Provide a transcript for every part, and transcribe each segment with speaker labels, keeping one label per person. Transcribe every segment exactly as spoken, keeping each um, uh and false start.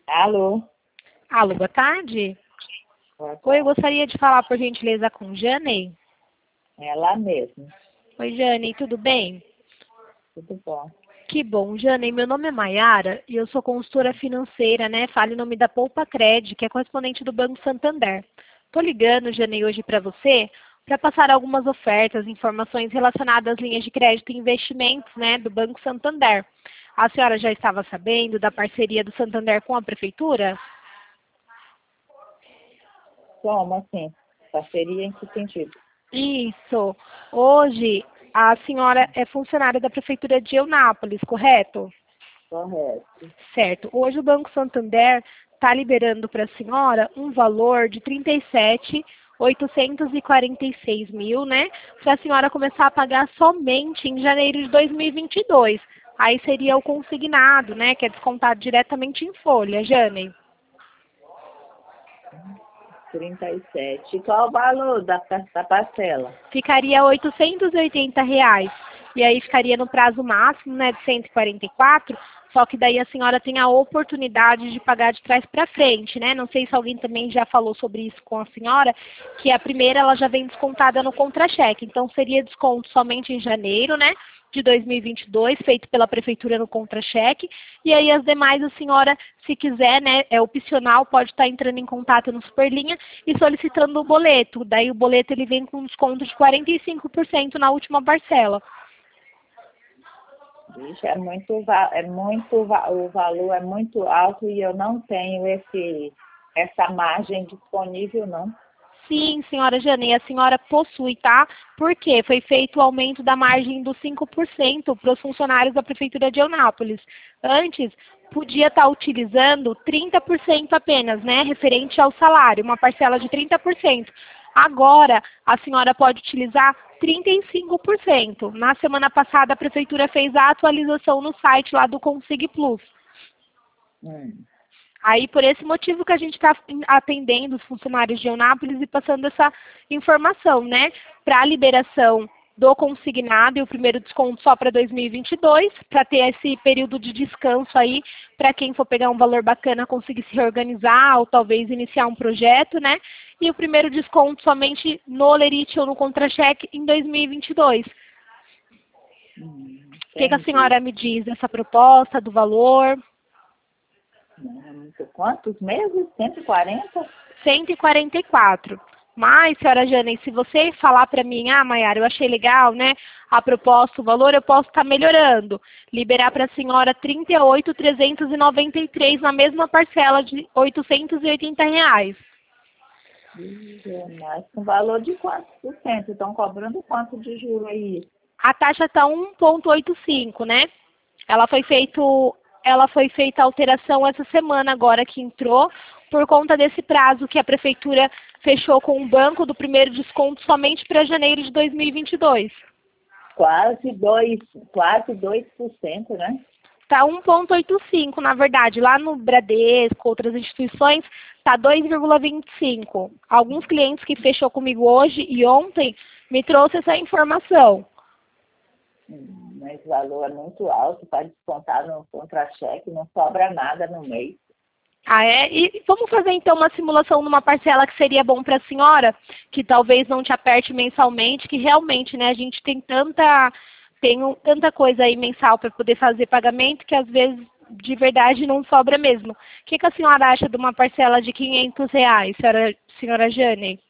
Speaker 1: Alô?
Speaker 2: Alô, boa tarde.
Speaker 1: Boa
Speaker 2: Oi, eu
Speaker 1: tarde.
Speaker 2: gostaria de falar, por gentileza, com Jane.
Speaker 1: É lá mesmo.
Speaker 2: Oi, Jane, tudo bem?
Speaker 1: Tudo bom.
Speaker 2: Que bom, Jane. Meu nome é Maiara e eu sou consultora financeira, né? Falo em nome da Poupa Cred, que é correspondente do Banco Santander. Tô ligando, Jane, hoje para você para passar algumas ofertas, informações relacionadas às linhas de crédito e investimentos, né, do Banco Santander. A senhora já estava sabendo da parceria do Santander com a Prefeitura?
Speaker 1: Como assim? Parceria em que sentido?
Speaker 2: Isso. Hoje, a senhora é funcionária da Prefeitura de Eunápolis, correto?
Speaker 1: Correto.
Speaker 2: Certo. Hoje o Banco Santander está liberando para a senhora um valor de trinta e sete mil oitocentos e quarenta e seis mil, né? Para a senhora começar a pagar somente em janeiro de dois mil e vinte e dois. Aí seria o consignado, né? Que é descontado diretamente em folha, Jane.
Speaker 1: trinta e sete. E qual o valor da, da parcela?
Speaker 2: Ficaria oitocentos e oitenta reais. E aí ficaria no prazo máximo, né, de cento e quarenta e quatro, só que daí a senhora tem a oportunidade de pagar de trás para frente, né? Não sei se alguém também já falou sobre isso com a senhora, que a primeira ela já vem descontada no contra-cheque. Então seria desconto somente em janeiro, né, de dois mil e vinte e dois, feito pela prefeitura no contra-cheque. E aí as demais a senhora, se quiser, né, é opcional, pode estar entrando em contato no Superlinha e solicitando o boleto. Daí o boleto ele vem com desconto de quarenta e cinco por cento na última parcela.
Speaker 1: Vixe, é muito, va- é muito, va- o valor é muito alto e eu não tenho esse, essa margem disponível, não.
Speaker 2: Sim, senhora Jane, a senhora possui, tá? Por quê? Foi feito o aumento da margem dos cinco por cento para os funcionários da Prefeitura de Eunápolis. Antes, podia estar utilizando trinta por cento apenas, né? Referente ao salário, uma parcela de trinta por cento. Agora, a senhora pode utilizar trinta e cinco por cento. Na semana passada, a Prefeitura fez a atualização no site lá do Consig Plus.
Speaker 1: Hum.
Speaker 2: Aí, por esse motivo que a gente está atendendo os funcionários de Eunápolis e passando essa informação, né? Para a liberação do consignado e o primeiro desconto só para dois mil e vinte e dois, para ter esse período de descanso aí, para quem for pegar um valor bacana conseguir se reorganizar ou talvez iniciar um projeto, né? E o primeiro desconto somente no Lerite ou no contra-cheque em dois mil e vinte e dois.
Speaker 1: Hum,
Speaker 2: O que, que a
Speaker 1: entendi.
Speaker 2: senhora me diz dessa proposta, do valor?
Speaker 1: Não, é muito- Quantos meses? cento e quarenta?
Speaker 2: cento e quarenta e quatro. Mas, senhora Jane, se você falar para mim, ah, Maiara, eu achei legal, né, a proposta, o valor, eu posso estar melhorando. Liberar para a senhora trinta e oito mil trezentos e noventa e três na mesma parcela de oitocentos e oitenta reais.
Speaker 1: Vixe, é mais com valor de quantos por cento? Estão cobrando quanto de juro aí?
Speaker 2: A taxa está um vírgula oitenta e cinco, né? Ela foi feito, ela foi feita a alteração essa semana agora que entrou, por conta desse prazo que a prefeitura fechou com o banco do primeiro desconto somente para janeiro de dois mil e vinte e dois.
Speaker 1: Quase dois, quase dois por cento, né?
Speaker 2: Está um vírgula oitenta e cinco, na verdade. Lá no Bradesco, outras instituições, está dois vírgula vinte e cinco. Alguns clientes que fechou comigo hoje e ontem me trouxe essa informação.
Speaker 1: Hum, Mas o valor é muito alto para descontar no contra-cheque, não sobra nada no mês.
Speaker 2: Ah, é? E vamos fazer então uma simulação numa parcela que seria bom para a senhora, que talvez não te aperte mensalmente, que realmente, né, a gente tem tanta, tem um- tanta coisa aí mensal para poder fazer pagamento que às vezes de verdade não sobra mesmo. O que, que a senhora acha de uma parcela de quinhentos reais, senhora, senhora Jane?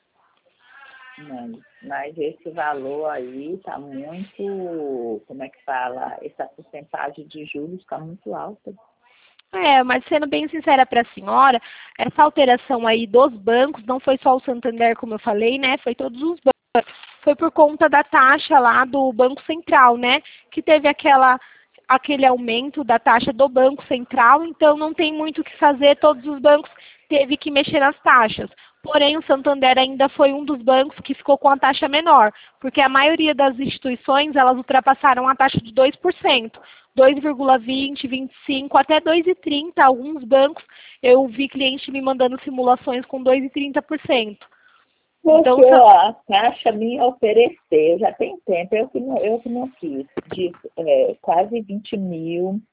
Speaker 1: Mas, mas esse valor aí está muito, como é que fala? Essa porcentagem de juros está muito alta.
Speaker 2: É, mas sendo bem sincera para a senhora, essa alteração aí dos bancos, não foi só o Santander, como eu falei, né? Foi todos os bancos. Foi por conta da taxa lá do Banco Central, né? Que teve aquela, aquele aumento da taxa do Banco Central, então não tem muito o que fazer, todos os bancos teve que mexer nas taxas. Porém, o Santander ainda foi um dos bancos que ficou com a taxa menor, porque a maioria das instituições, elas ultrapassaram a taxa de dois por cento. dois vírgula vinte, vinte e cinco, até dois vírgula trinta, alguns bancos, eu vi cliente me mandando simulações com dois vírgula trinta por cento. Então,
Speaker 1: Porque ó, a Caixa me ofereceu, já tem tempo, eu que não, eu que não quis, de é, quase vinte mil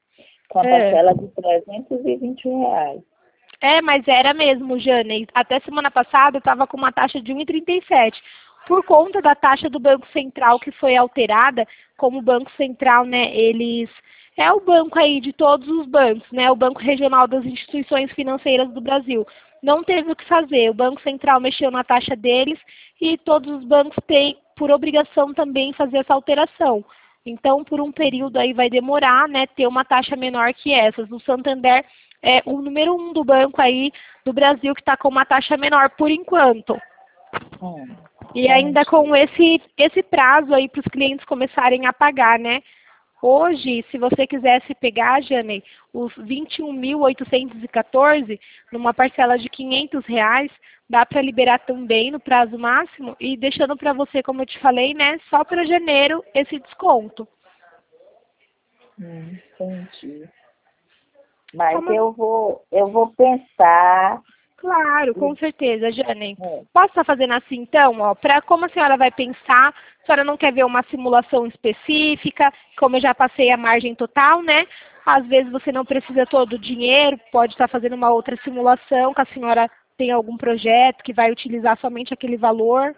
Speaker 1: com a
Speaker 2: É.
Speaker 1: parcela de trezentos e vinte reais.
Speaker 2: É, mas era mesmo, Jane. Até semana passada eu estava com uma taxa de um e trinta e sete. Por conta da taxa do Banco Central que foi alterada, como o Banco Central, né, eles... É o banco aí de todos os bancos, né, o Banco Regional das Instituições Financeiras do Brasil. Não teve o que fazer, o Banco Central mexeu na taxa deles e todos os bancos têm, por obrigação também, fazer essa alteração. Então, por um período aí vai demorar, né, ter uma taxa menor que essas. O Santander é o número um do banco aí do Brasil que está com uma taxa menor por enquanto.
Speaker 1: Hum,
Speaker 2: E ainda com esse, esse prazo aí para os clientes começarem a pagar, né? Hoje, se você quisesse pegar, Jane, os vinte e um mil oitocentos e quatorze, numa parcela de quinhentos reais, dá para liberar também no prazo máximo e deixando para você, como eu te falei, né, só para janeiro esse desconto.
Speaker 1: hum, entendi. Mas
Speaker 2: Como...
Speaker 1: eu vou, eu vou pensar.
Speaker 2: Claro, com certeza, Jane.
Speaker 1: É.
Speaker 2: Posso estar fazendo assim, então, ó, para como a senhora vai pensar, a senhora não quer ver uma simulação específica, como eu já passei a margem total, né? Às vezes você não precisa todo o dinheiro, pode estar fazendo uma outra simulação, que a senhora tem algum projeto que vai utilizar somente aquele valor.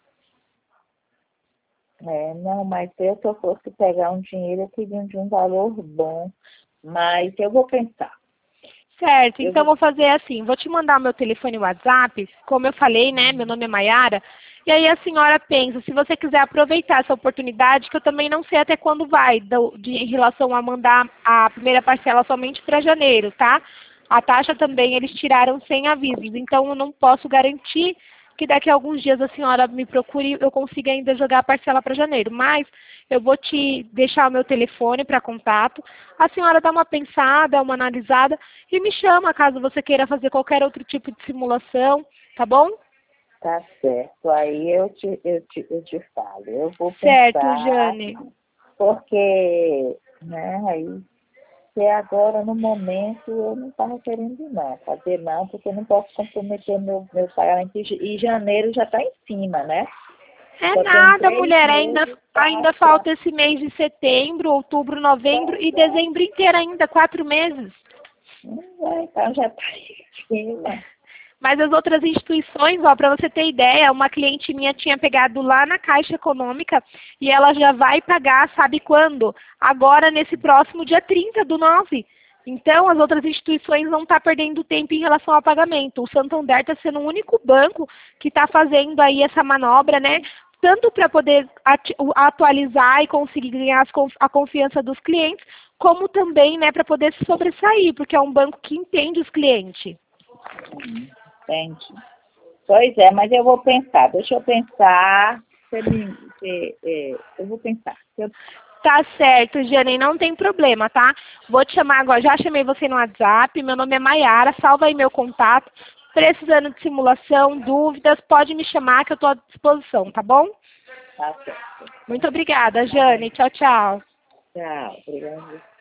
Speaker 1: É, não, mas eu, se eu fosse pegar um dinheiro, eu queria de um valor bom. Mas eu vou pensar.
Speaker 2: Certo,
Speaker 1: Eu
Speaker 2: então
Speaker 1: vou...
Speaker 2: vou fazer assim, vou te mandar o meu telefone e WhatsApp, como eu falei, né, meu nome é Maiara, e aí a senhora pensa, se você quiser aproveitar essa oportunidade, que eu também não sei até quando vai, do, de, em relação a mandar a primeira parcela somente para janeiro, tá? A taxa também eles tiraram sem avisos, então eu não posso garantir que daqui a alguns dias a senhora me procure e eu consiga ainda jogar a parcela para janeiro. Mas eu vou te deixar o meu telefone para contato. A senhora dá uma pensada, uma analisada e me chama caso você queira fazer qualquer outro tipo de simulação, tá bom?
Speaker 1: Tá certo. Aí eu te, eu te, eu te falo. Eu vou
Speaker 2: Certo,
Speaker 1: pensar,
Speaker 2: Jane.
Speaker 1: porque, né, aí, se agora, no momento, eu não estava querendo não, fazer não, porque eu não posso comprometer meu, meu pagamento. E janeiro já está em cima, né?
Speaker 2: É
Speaker 1: Só tem
Speaker 2: nada,
Speaker 1: três
Speaker 2: mulher. Ainda,
Speaker 1: meses
Speaker 2: ainda
Speaker 1: para...
Speaker 2: falta esse mês de setembro, outubro, novembro e dezembro inteiro ainda, quatro meses.
Speaker 1: Então já está em cima.
Speaker 2: Mas as outras instituições, ó, para você ter ideia, uma cliente minha tinha pegado lá na Caixa Econômica e ela já vai pagar, sabe quando? Agora, nesse próximo dia trinta do nove. Então, as outras instituições não estão perdendo tempo em relação ao pagamento. O Santander está sendo o único banco que está fazendo aí essa manobra, né? Tanto para poder atualizar e conseguir ganhar a confiança dos clientes, como também, né, para poder se sobressair, porque é um banco que entende os clientes.
Speaker 1: Hum, entendi. Pois é, mas eu vou pensar. Deixa eu pensar. Você me, você, é, eu vou pensar. Eu...
Speaker 2: Tá certo, Jane, não tem problema, tá? Vou te chamar agora, já chamei você no WhatsApp, meu nome é Maiara, salva aí meu contato. Precisando de simulação, dúvidas, pode me chamar que eu estou à disposição, tá bom?
Speaker 1: Tá certo.
Speaker 2: Muito obrigada, Jane. Tchau, tchau.
Speaker 1: Tchau. Obrigada.